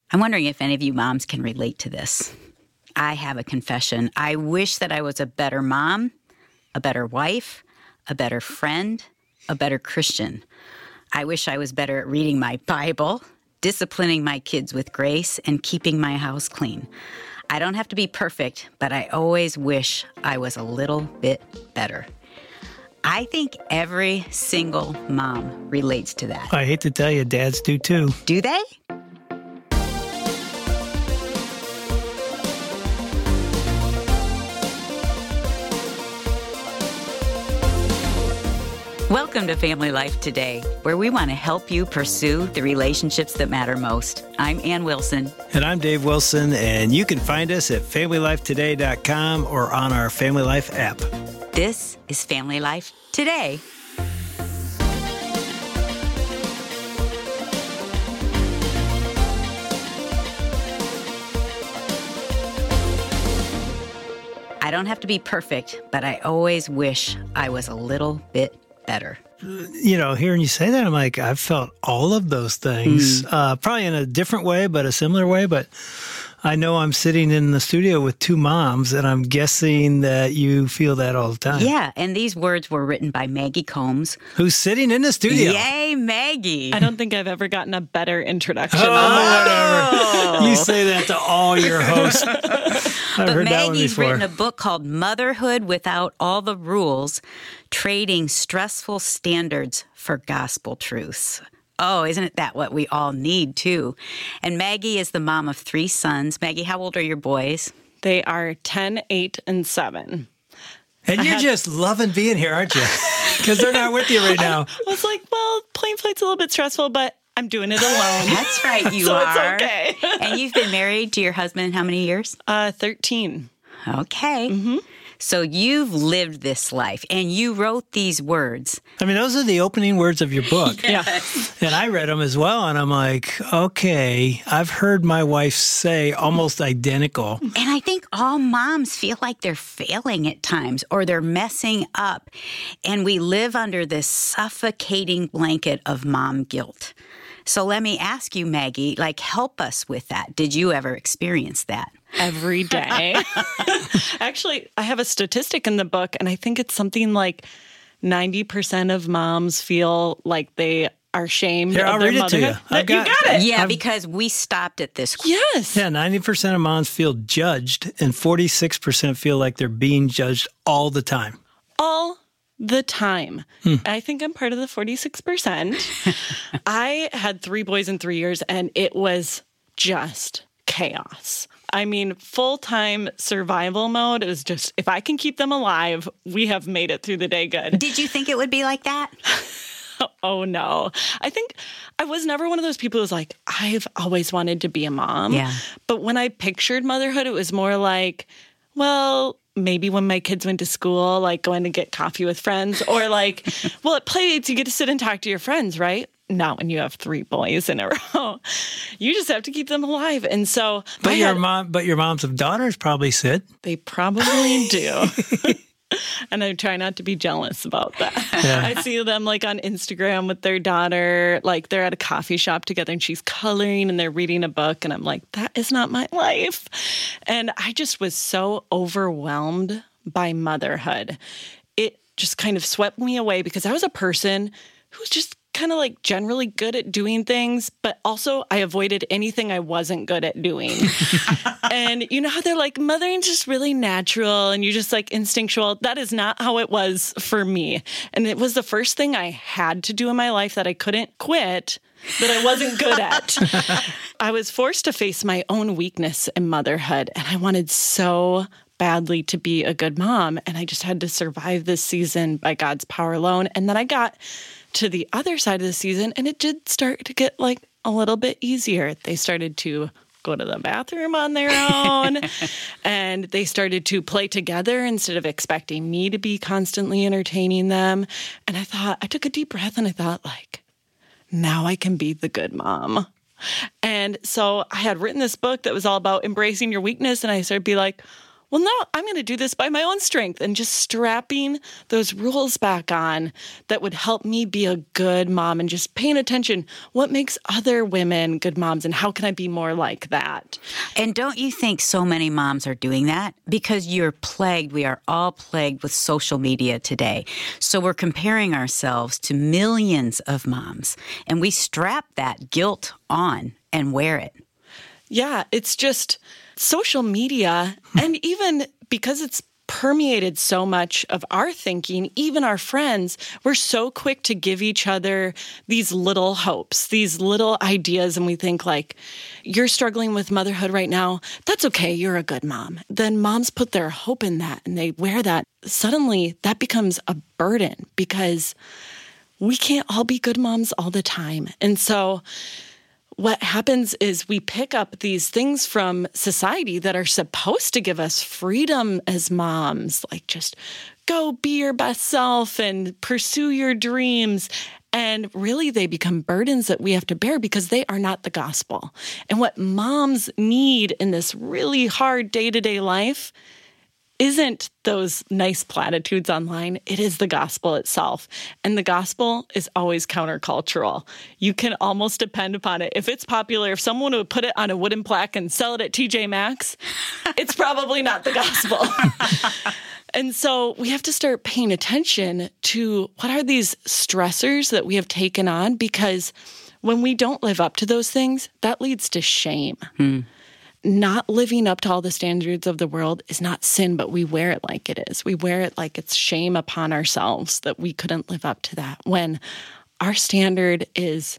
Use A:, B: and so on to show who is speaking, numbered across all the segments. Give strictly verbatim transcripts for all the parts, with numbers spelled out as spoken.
A: I'm wondering if any of you moms can relate to this. I have a confession. I wish that I was a better mom, a better wife, a better friend, a better Christian. I wish I was better at reading my Bible, disciplining my kids with grace, and keeping my house clean. I don't have to be perfect, but I always wish I was a little bit better. I think every single mom relates to that.
B: I hate to tell you, dads do too.
A: Do they? Welcome to Family Life Today, where we want to help you pursue the relationships that matter most. I'm Ann Wilson.
B: And I'm Dave Wilson, and you can find us at family life today dot com or on our Family Life app.
A: This is Family Life Today. I don't have to be perfect, but I always wish I was a little bit better.
B: You know, hearing you say that, I'm like, I've felt all of those things, mm. uh, probably in a different way, but a similar way. But I know I'm sitting in the studio with two moms, and I'm guessing that you feel that all the time.
A: Yeah, and these words were written by Maggie Combs,
B: who's sitting in the studio.
A: Yay, Maggie!
C: I don't think I've ever gotten a better introduction.
B: Oh, whatever. You say that to all your hosts. I've
A: but
B: heard that one
A: Maggie's
B: before.
A: written a book called Motherhood Without All the Rules, Trading Stressful Standards for Gospel Truths. Oh, isn't that what we all need, too? And Maggie is the mom of three sons. Maggie, how old are your boys?
C: They are ten, eight, and seven.
B: And
C: I
B: you're
C: had...
B: just loving being here, aren't you? Because they're not with you right now.
C: I was like, well, plane flight's a little bit stressful, but I'm doing it alone.
A: That's right, you
C: so
A: are.
C: It's okay.
A: And you've been married to your husband how many years?
C: Uh, thirteen.
A: Okay.
C: Mm-hmm.
A: So you've lived this life, and you wrote these words.
B: I mean, those are the opening words of your book.
A: Yes.
B: And I read them as well, and I'm like, okay, I've heard my wife say almost identical.
A: And I think all moms feel like they're failing at times or they're messing up. And we live under this suffocating blanket of mom guilt. So let me ask you, Maggie, like, help us with that. Did you ever experience that?
C: Every day. Actually, I have a statistic in the book, and I think it's something like ninety percent of moms feel like they are shamed
B: Here,
C: of
B: I'll
C: their
B: read it to you.
C: motherhood.
B: I've got,
C: you got it.
A: Yeah,
B: I've,
A: because we stopped at this.
C: Yes.
B: Yeah, ninety percent of moms feel judged, and forty-six percent feel like they're being judged all the time.
C: All the time. Hmm. I think I'm part of the forty-six percent. I had three boys in three years, and it was just chaos. I mean, full-time survival mode. It was just, if I can keep them alive, we have made it through the day good.
A: Did you think it would be like that?
C: Oh, no. I think I was never one of those people who was like, I've always wanted to be a mom.
A: Yeah.
C: But when I pictured motherhood, it was more like, well, maybe when my kids went to school, like going to get coffee with friends, or like, well, at play dates, you get to sit and talk to your friends, right? Not when you have three boys in a row. You just have to keep them alive. And so,
B: but
C: I
B: your
C: had,
B: mom, but your moms of daughters probably sit.
C: They probably do. And I try not to be jealous about that. Yeah. I see them like on Instagram with their daughter, like they're at a coffee shop together and she's coloring and they're reading a book. And I'm like, that is not my life. And I just was so overwhelmed by motherhood. It just kind of swept me away because I was a person who was just kind of like generally good at doing things, but also I avoided anything I wasn't good at doing. And you know how they're like, mothering's just really natural and you're just like instinctual. That is not how it was for me. And it was the first thing I had to do in my life that I couldn't quit, that I wasn't good at. I was forced to face my own weakness in motherhood, and I wanted so badly to be a good mom. And I just had to survive this season by God's power alone. And then I got to the other side of the season, and it did start to get like a little bit easier. They started to go to the bathroom on their own, and they started to play together instead of expecting me to be constantly entertaining them. And I thought, I took a deep breath, and I thought, like, now I can be the good mom. And so I had written this book that was all about embracing your weakness, and I started to be like, well, no, I'm going to do this by my own strength, and just strapping those rules back on that would help me be a good mom, and just paying attention. What makes other women good moms, and how can I be more like that?
A: And don't you think so many moms are doing that? Because you're plagued, we are all plagued with social media today. So we're comparing ourselves to millions of moms, and we strap that guilt on and wear it.
C: Yeah, it's just social media, and even because it's permeated so much of our thinking, even our friends, we're so quick to give each other these little hopes, these little ideas, and we think like, you're struggling with motherhood right now, that's okay, you're a good mom. Then moms put their hope in that, and they wear that. Suddenly, that becomes a burden, because we can't all be good moms all the time. And so what happens is we pick up these things from society that are supposed to give us freedom as moms, like just go be your best self and pursue your dreams. And really, they become burdens that we have to bear because they are not the gospel. And what moms need in this really hard day-to-day life isn't those nice platitudes online. It is the gospel itself. And the gospel is always countercultural. You can almost depend upon it. If it's popular, if someone would put it on a wooden plaque and sell it at T J Maxx, it's probably not the gospel. And so we have to start paying attention to what are these stressors that we have taken on, because when we don't live up to those things, that leads to shame. Hmm. Not living up to all the standards of the world is not sin, but we wear it like it is. We wear it like it's shame upon ourselves that we couldn't live up to that, when our standard is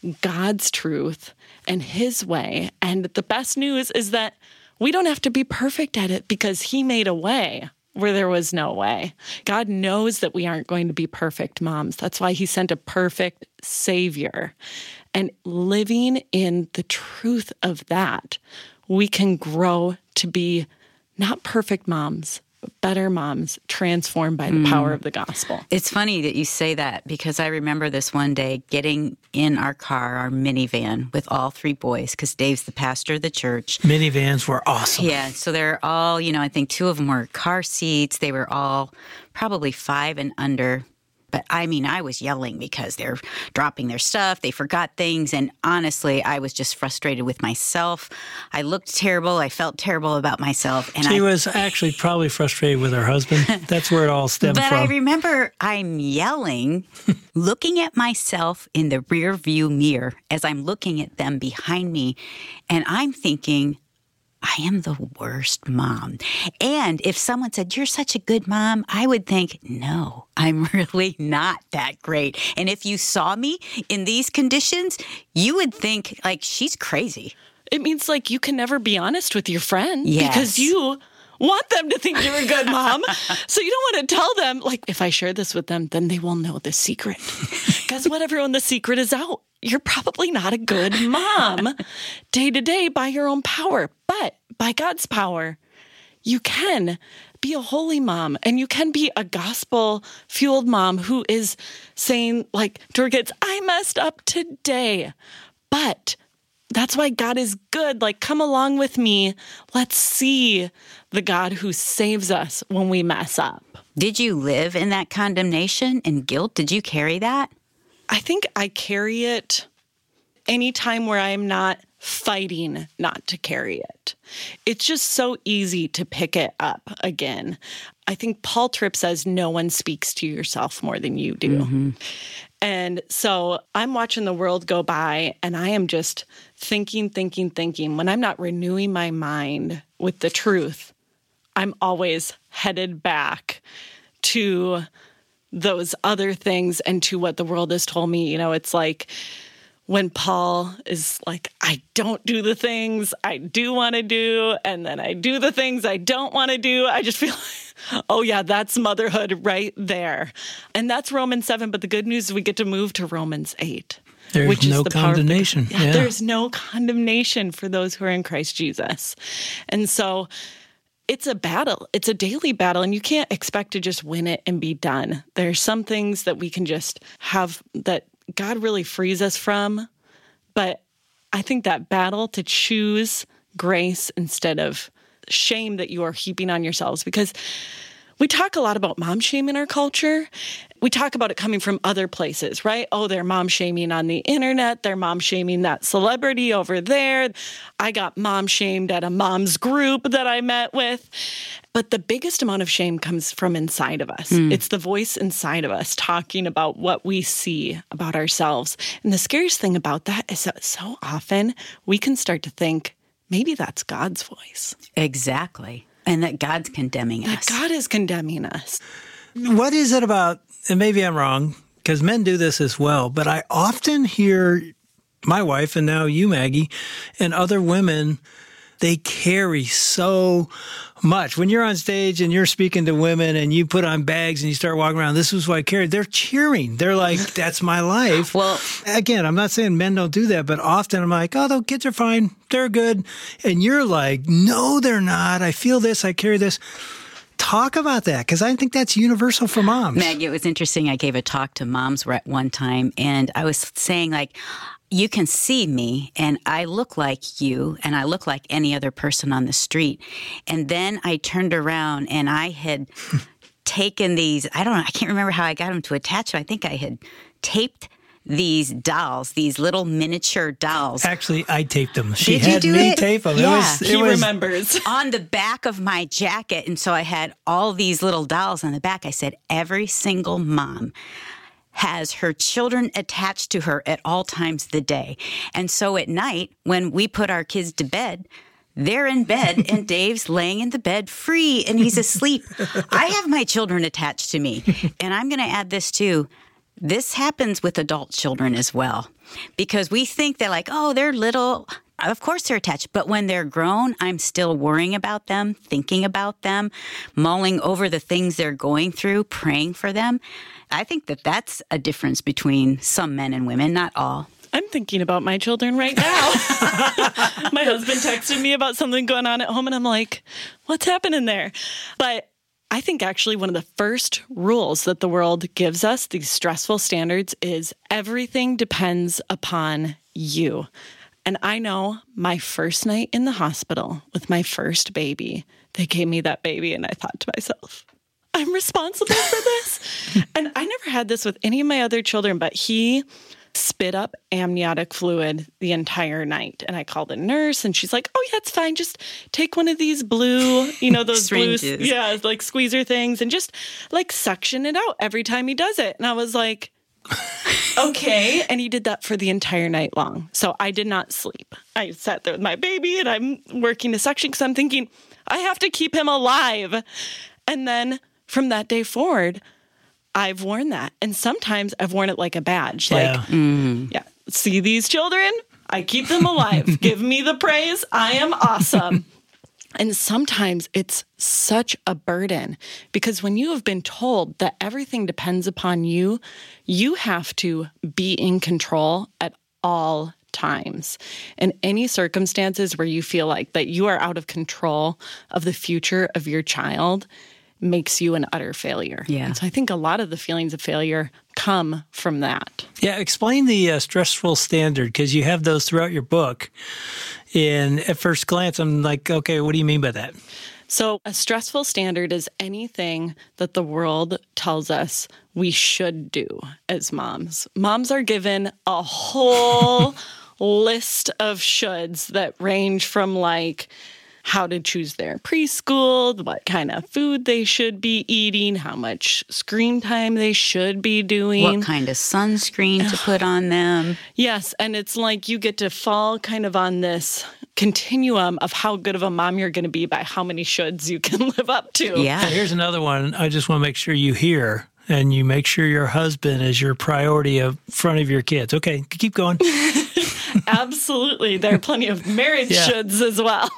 C: God's truth and His way. And the best news is that we don't have to be perfect at it, because He made a way where there was no way. God knows that we aren't going to be perfect moms. That's why He sent a perfect Savior. And living in the truth of that, we can grow to be not perfect moms, but better moms, transformed by the mm. power of the gospel.
A: It's funny that you say that, because I remember this one day getting in our car, our minivan, with all three boys, because Dave's the pastor of the church.
B: Minivans were awesome.
A: Yeah, so they're all, you know, I think two of them were car seats. They were all probably five and under. But I mean, I was yelling because they're dropping their stuff. They forgot things. And honestly, I was just frustrated with myself. I looked terrible. I felt terrible about myself. And
B: she
A: I,
B: was actually probably frustrated with her husband. That's where it all stemmed
A: but
B: from.
A: But I remember I'm yelling, looking at myself in the rear view mirror as I'm looking at them behind me. And I'm thinking, I am the worst mom. And if someone said, you're such a good mom, I would think, no, I'm really not that great. And if you saw me in these conditions, you would think, like, she's crazy.
C: It means, like, you can never be honest with your friend.
A: Yes.
C: Because you want them to think you're a good mom. So you don't want to tell them, like, if I share this with them, then they will know the secret. Guess what, everyone? The secret is out. You're probably not a good mom day to day by your own power. But by God's power, you can be a holy mom, and you can be a gospel-fueled mom who is saying, like, to her kids, I messed up today. But that's why God is good. Like, come along with me. Let's see the God who saves us when we mess up.
A: Did you live in that condemnation and guilt? Did you carry that?
C: I think I carry it anytime where I'm not fighting not to carry it. It's just so easy to pick it up again. I think Paul Tripp says, no one speaks to yourself more than you do. Mm-hmm. And so I'm watching the world go by, and I am just thinking, thinking, thinking. When I'm not renewing my mind with the truth, I'm always headed back to those other things and to what the world has told me. You know, it's like when Paul is like, I don't do the things I do want to do, and then I do the things I don't want to do. I just feel like, oh yeah, that's motherhood right there. And that's Romans seven, but the good news is we get to move to Romans eight.
B: There's
C: which
B: no
C: is the
B: condemnation.
C: The, yeah,
B: yeah.
C: There's no condemnation for those who are in Christ Jesus. And so it's a battle. It's a daily battle, and you can't expect to just win it and be done. There's some things that we can just have that God really frees us from. But I think that battle to choose grace instead of shame that you are heaping on yourselves, because we talk a lot about mom shame in our culture. We talk about it coming from other places, right? Oh, they're mom shaming on the internet. They're mom shaming that celebrity over there. I got mom shamed at a mom's group that I met with. But the biggest amount of shame comes from inside of us. Mm. It's the voice inside of us talking about what we see about ourselves. And the scariest thing about that is that so often we can start to think, maybe that's God's voice.
A: Exactly. And that God's condemning
C: that
A: us.
C: That God is condemning us.
B: What is it about, and maybe I'm wrong, because men do this as well, but I often hear my wife, and now you, Maggie, and other women, they carry so much. When you're on stage and you're speaking to women and you put on bags and you start walking around, this is what I carry. They're cheering. They're like, that's my life.
A: Well,
B: again, I'm not saying men don't do that, but often I'm like, oh, the kids are fine. They're good. And you're like, no, they're not. I feel this. I carry this. Talk about that, because I think that's universal for moms.
A: Maggie, it was interesting. I gave a talk to moms at one time, and I was saying, like, you can see me and I look like you and I look like any other person on the street. And then I turned around and I had taken these, I don't know, I can't remember how I got them to attach them. I think I had taped these dolls, these little miniature dolls.
B: Actually, I taped them. She
A: Did you
B: had
A: do
B: me
A: it?
B: tape them.
A: Yeah.
B: It was, it
C: he
B: was,
C: remembers.
A: On the back of my jacket. And so I had all these little dolls on the back. I said, every single mom has her children attached to her at all times of the day. And so at night, when we put our kids to bed, they're in bed and Dave's laying in the bed free and he's asleep. I have my children attached to me. And I'm going to add this too. This happens with adult children as well, because we think they're like, oh, they're little. Of course they're attached. But when they're grown, I'm still worrying about them, thinking about them, mulling over the things they're going through, praying for them. I think that that's a difference between some men and women, not all.
C: I'm thinking about my children right now. My husband texted me about something going on at home, and I'm like, what's happening there? But I think actually one of the first rules that the world gives us, these stressful standards, is everything depends upon you. And I know my first night in the hospital with my first baby, they gave me that baby, and I thought to myself, I'm responsible for this. And I never had this with any of my other children, but he spit up amniotic fluid the entire night. And I called a nurse and she's like, oh yeah, it's fine. Just take one of these blue, you know, those blue, yeah, like squeezer things and just like suction it out every time he does it. And I was like, okay. And he did that for the entire night long. So I did not sleep. I sat there with my baby and I'm working the suction because I'm thinking, I have to keep him alive. And then from that day forward, I've worn that. And sometimes I've worn it like a badge. Like,
B: yeah.
A: Mm.
C: yeah, see these children? I keep them alive. Give me the praise. I am awesome. And sometimes it's such a burden because when you have been told that everything depends upon you, you have to be in control at all times. In any circumstances where you feel like that you are out of control of the future of your child, makes you an utter failure.
A: Yeah.
C: And so I think a lot of the feelings of failure come from that.
B: Yeah, explain the uh, stressful standard, because you have those throughout your book. And at first glance, I'm like, okay, what do you mean by that?
C: So a stressful standard is anything that the world tells us we should do as moms. Moms are given a whole list of shoulds that range from like how to choose their preschool, what kind of food they should be eating, how much screen time they should be doing.
A: What kind of sunscreen to put on them.
C: Yes, and it's like you get to fall kind of on this continuum of how good of a mom you're going to be by how many shoulds you can live up to.
A: Yeah.
B: And here's another one I just want to make sure you hear, and you make sure your husband is your priority in front of your kids. Okay, keep going.
C: Absolutely. There are plenty of marriage
B: yeah.
C: shoulds as well.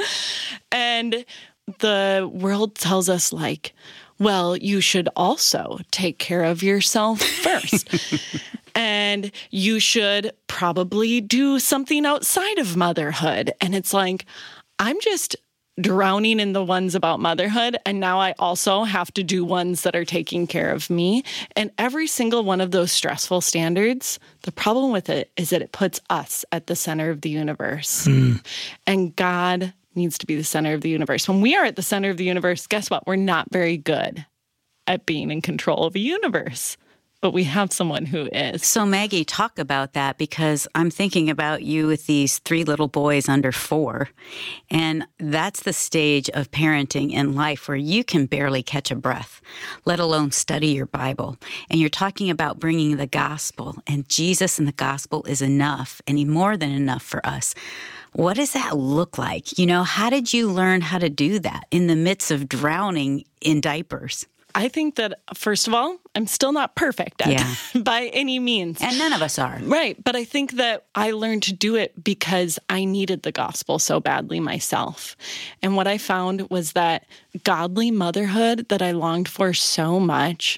C: And the world tells us like, well, you should also take care of yourself first. And you should probably do something outside of motherhood. And it's like, I'm just drowning in the ones about motherhood. And now I also have to do ones that are taking care of me. And every single one of those stressful standards, the problem with it is that it puts us at the center of the universe. Mm. And God needs to be the center of the universe. When we are at the center of the universe, guess what? We're not very good at being in control of a universe, but we have someone who is.
A: So Maggie, talk about that, because I'm thinking about you with these three little boys under four, and that's the stage of parenting in life where you can barely catch a breath, let alone study your Bible. And you're talking about bringing the gospel, and Jesus and the gospel is enough, and He's more than enough for us. What does that look like? You know, how did you learn how to do that in the midst of drowning in diapers?
C: I think that, first of all, I'm still not perfect at
A: Yeah.
C: by any means.
A: And none of us are.
C: Right. But I think that I learned to do it because I needed the gospel so badly myself. And what I found was that godly motherhood that I longed for so much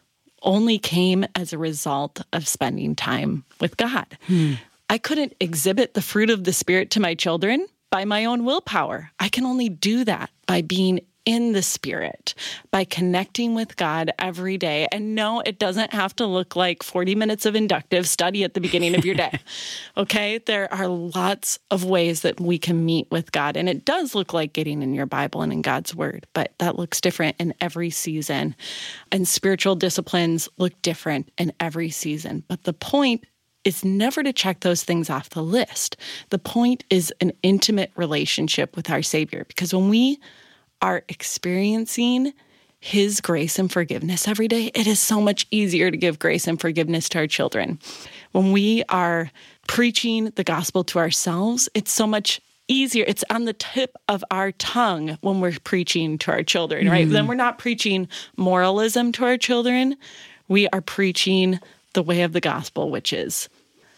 C: only came as a result of spending time with God. Hmm. I couldn't exhibit the fruit of the Spirit to my children by my own willpower. I can only do that by being in the Spirit, by connecting with God every day. And no, it doesn't have to look like forty minutes of inductive study at the beginning of your day. Okay? There are lots of ways that we can meet with God. And it does look like getting in your Bible and in God's Word, but that looks different in every season. And spiritual disciplines look different in every season. But the point is never to check those things off the list. The point is an intimate relationship with our Savior. Because when we are experiencing His grace and forgiveness every day, it is so much easier to give grace and forgiveness to our children. When we are preaching the gospel to ourselves, it's so much easier. It's on the tip of our tongue when we're preaching to our children, right? Mm. Then we're not preaching moralism to our children. We are preaching the way of the gospel, which is,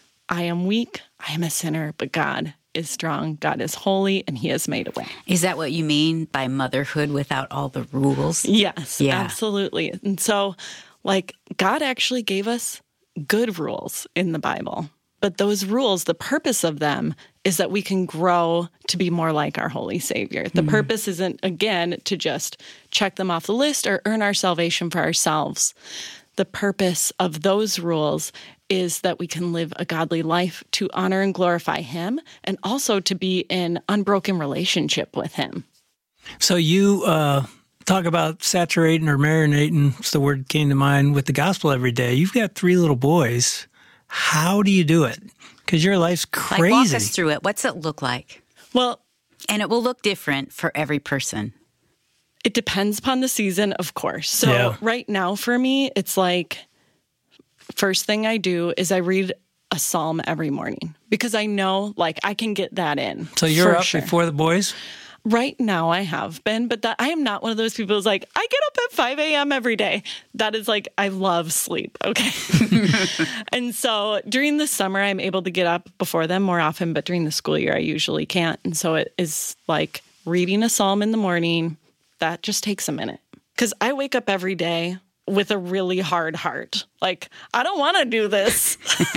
C: I am weak, I am a sinner, but God is strong, God is holy, and He has made a way.
A: Is that what you mean by motherhood without all the rules?
C: Yes, yeah. Absolutely. And so, like, God actually gave us good rules in the Bible. But those rules, the purpose of them is that we can grow to be more like our Holy Savior. The mm-hmm. purpose isn't, again, to just check them off the list or earn our salvation for ourselves. The purpose of those rules is that we can live a godly life to honor and glorify Him, and also to be in unbroken relationship with Him.
B: So you uh, talk about saturating or marinating, it's the word that came to mind, with the gospel every day. You've got three little boys. How do you do it? Because your life's crazy.
A: Like, walk us through it. What's it look like?
C: Well,
A: and it will look different for every person.
C: It depends upon the season, of course. So
B: yeah.
C: right now for me, it's like, first thing I do is I read a psalm every morning, because I know, like, I can get that in.
B: So you're up
C: sure.
B: before the boys?
C: Right now I have been, but that I am not one of those people who's like, I get up at five a.m. every day. That is like, I love sleep. Okay. And so during the summer, I'm able to get up before them more often, but during the school year, I usually can't. And so it is like reading a psalm in the morning. That just takes a minute, because I wake up every day with a really hard heart. Like, I don't want to do this.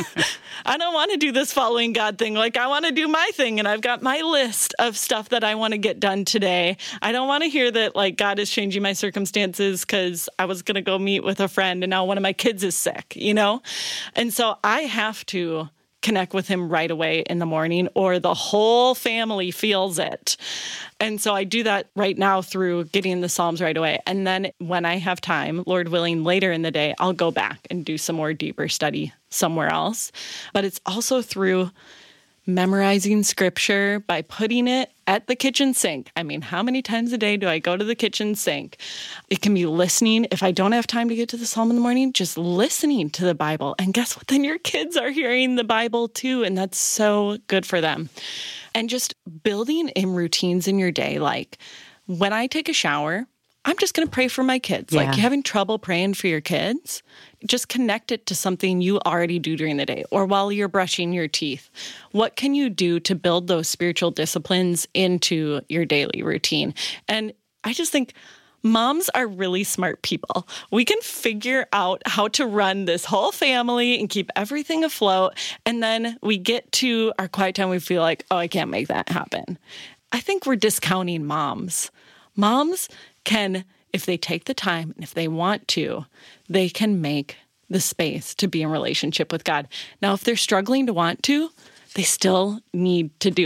C: I don't want to do this following God thing. Like, I want to do my thing, and I've got my list of stuff that I want to get done today. I don't want to hear that, like, God is changing my circumstances because I was going to go meet with a friend and now one of my kids is sick, you know? And so I have to connect with Him right away in the morning, or the whole family feels it. And so I do that right now through getting the Psalms right away. And then when I have time, Lord willing, later in the day, I'll go back and do some more deeper study somewhere else. But it's also through memorizing scripture by putting it at the kitchen sink. I mean, how many times a day do I go to the kitchen sink? It can be listening. If I don't have time to get to the Psalm in the morning, just listening to the Bible. And guess what? Then your kids are hearing the Bible too. And that's so good for them. And just building in routines in your day. Like, when I take a shower, I'm just going to pray for my kids.
A: Yeah.
C: Like, you having trouble praying for your kids? Just connect it to something you already do during the day, or while you're brushing your teeth. What can you do to build those spiritual disciplines into your daily routine? And I just think moms are really smart people. We can figure out how to run this whole family and keep everything afloat. And then we get to our quiet time, we feel like, oh, I can't make that happen. I think we're discounting moms. Moms can, if they take the time and if they want to, they can make the space to be in relationship with God. Now, if they're struggling to want to, they still need to do it.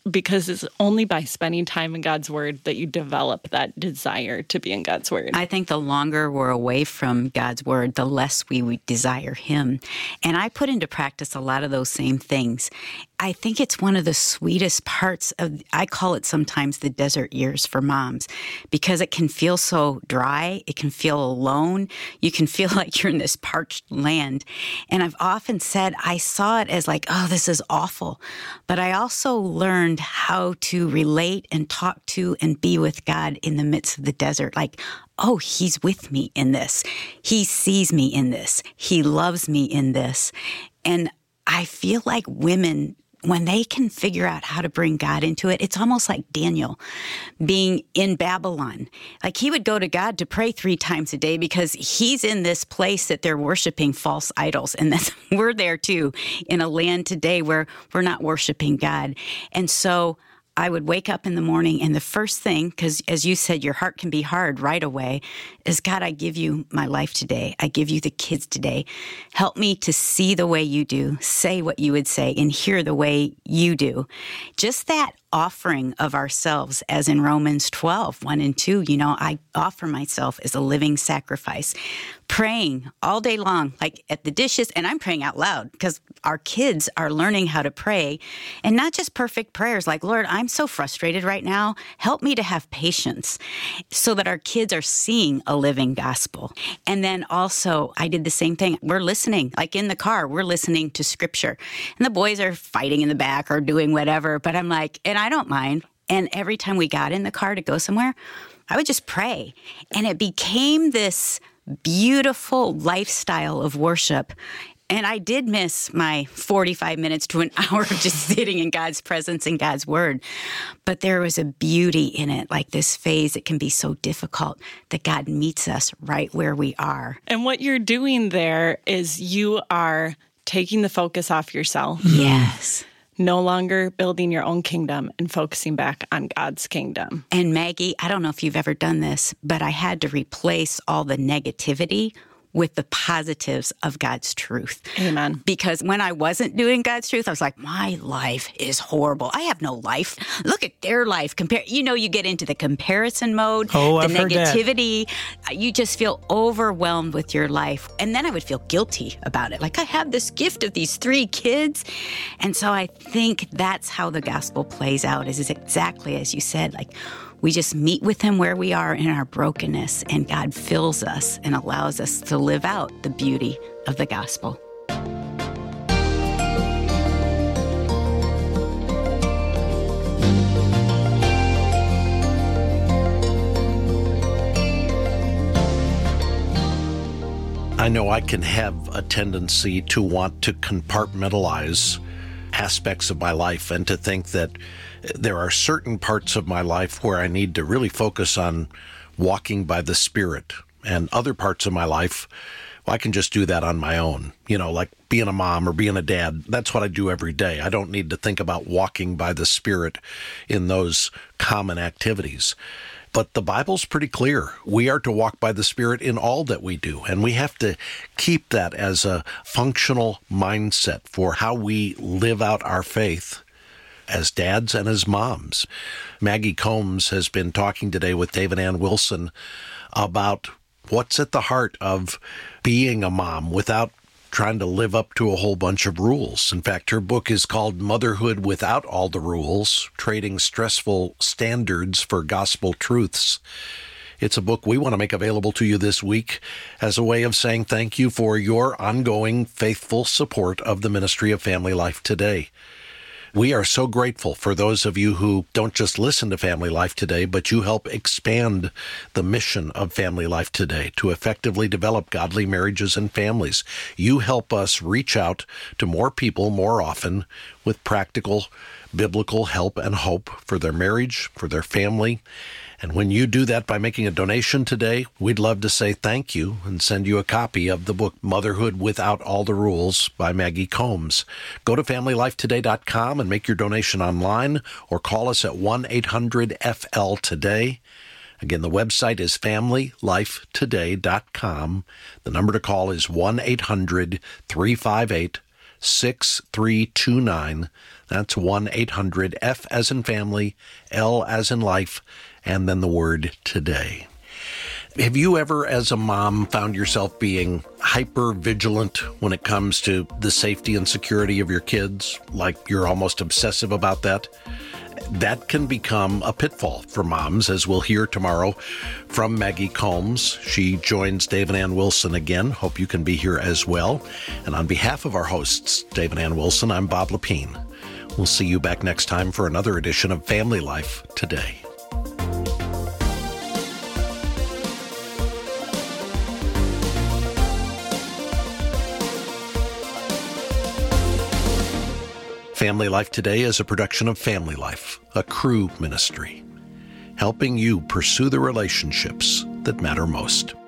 C: because it's only by spending time in God's Word that you develop that desire to be in God's Word.
A: I think the longer we're away from God's Word, the less we would desire Him. And I put into practice a lot of those same things. I think it's one of the sweetest parts of, I call it sometimes the desert years for moms, because it can feel so dry. It can feel alone. You can feel like you're in this parched land. And I've often said I saw it as like, oh, this is awful. But I also learned how to relate and talk to and be with God in the midst of the desert. Like, oh, He's with me in this. He sees me in this. He loves me in this. And I feel like women, when they can figure out how to bring God into it, it's almost like Daniel being in Babylon. Like he would go to God to pray three times a day because he's in this place that they're worshiping false idols. And that's, we're there too, in a land today where we're not worshiping God. And so I would wake up in the morning, and the first thing, because as you said, your heart can be hard right away, is, God, I give you my life today. I give you the kids today. Help me to see the way you do, say what you would say, and hear the way you do. Just that offering of ourselves, as in Romans twelve, one and two, you know, I offer myself as a living sacrifice. Praying all day long, like at the dishes, and I'm praying out loud because our kids are learning how to pray, and not just perfect prayers like, Lord, I'm so frustrated right now. Help me to have patience so that our kids are seeing a living gospel. And then also, I did the same thing. We're listening, like in the car, we're listening to scripture, and the boys are fighting in the back or doing whatever, but I'm like, and I don't mind. And every time we got in the car to go somewhere, I would just pray. And it became this beautiful lifestyle of worship. And I did miss my forty-five minutes to an hour of just sitting in God's presence and God's word. But there was a beauty in it, like this phase that can be so difficult, that God meets us right where we are.
C: And what you're doing there is you are taking the focus off yourself.
A: Yes.
C: No longer building your own kingdom and focusing back on God's kingdom.
A: And Maggie, I don't know if you've ever done this, but I had to replace all the negativity with the positives of God's truth.
C: Amen.
A: Because when I wasn't doing God's truth, I was like, my life is horrible. I have no life. Look at their life. Compare. You know, you get into the comparison mode,
B: oh,
A: the
B: I've
A: negativity.
B: Heard
A: that. You just feel overwhelmed with your life. And then I would feel guilty about it. Like, I have this gift of these three kids. And so I think that's how the gospel plays out, is, is exactly as you said, like, we just meet with Him where we are in our brokenness, and God fills us and allows us to live out the beauty of the gospel.
D: I know I can have a tendency to want to compartmentalize aspects of my life and to think that there are certain parts of my life where I need to really focus on walking by the Spirit, and other parts of my life, well, I can just do that on my own. You know, like being a mom or being a dad, that's what I do every day. I don't need to think about walking by the Spirit in those common activities. But the Bible's pretty clear. We are to walk by the Spirit in all that we do, and we have to keep that as a functional mindset for how we live out our faith as dads and as moms. Maggie Combs has been talking today with David Ann Wilson about what's at the heart of being a mom without trying to live up to a whole bunch of rules. In fact, her book is called Motherhood Without All the Rules, Trading Stressful Standards for Gospel Truths. It's a book we want to make available to you this week as a way of saying thank you for your ongoing faithful support of the ministry of Family Life Today. We are so grateful for those of you who don't just listen to Family Life Today, but you help expand the mission of Family Life Today to effectively develop godly marriages and families. You help us reach out to more people more often with practical biblical help and hope for their marriage, for their family. And when you do that by making a donation today, we'd love to say thank you and send you a copy of the book Motherhood Without All the Rules by Maggie Combs. Go to family life today dot com and make your donation online, or call us at one eight hundred F L today. Again, the website is family life today dot com. The number to call is one eight hundred three five eight six three two nine. That's one eight hundred F as in family, L as in life, and then the word today. Have you ever, as a mom, found yourself being hyper vigilant when it comes to the safety and security of your kids? Like you're almost obsessive about that? That can become a pitfall for moms, as we'll hear tomorrow from Maggie Combs. She joins Dave and Ann Wilson again. Hope you can be here as well. And on behalf of our hosts, Dave and Ann Wilson, I'm Bob Lepine. We'll see you back next time for another edition of Family Life Today. Family Life Today is a production of Family Life, a Cru ministry, helping you pursue the relationships that matter most.